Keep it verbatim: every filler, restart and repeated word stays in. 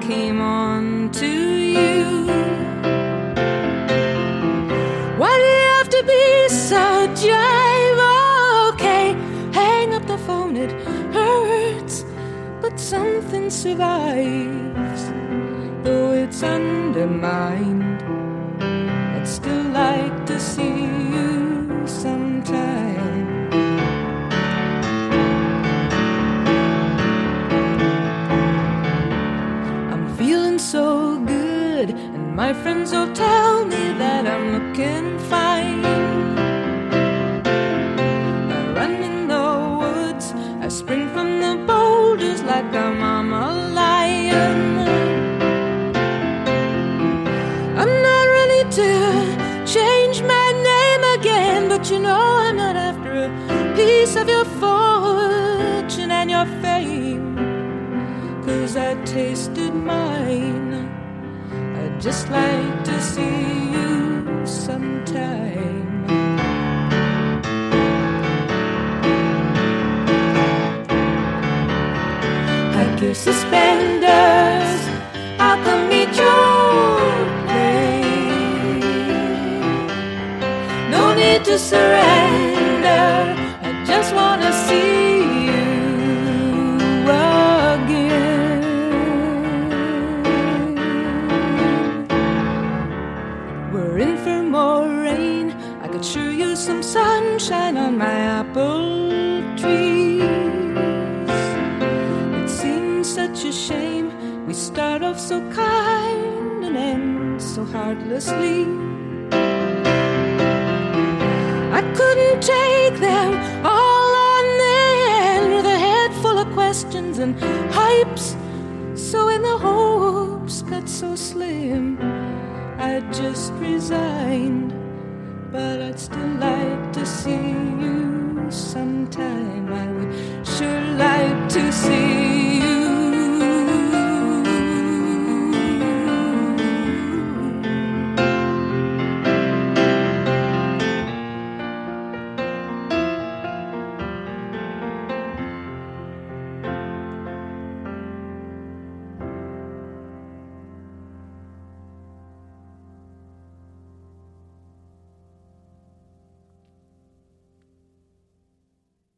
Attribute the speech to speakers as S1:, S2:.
S1: came on to you. Why do you have to be so jive? Okay, hang up the phone, it hurts, but something survives. Though it's undermined, I'd still like to see you sometime. I'm feeling so good, and my friends all tell me that I'm looking fine. I run in the woods, I spring from the boulders like I'm a lion. I'm not ready to change my name again, but you know I'm not after a piece of your fortune and your fame, 'cause I tasted mine. I'd just like to see you sometime. High gear suspenders, I'll come meet your plane. No need to surrender, I just wanna see you again. We're in for more rain, I could sure use some sunshine on my apple trees. It seems such a shame we start off so kind and end so heartlessly. I couldn't take them all on the end with a head full of questions and hypes. So when the hopes got so slim, I just resigned. But I'd still like to see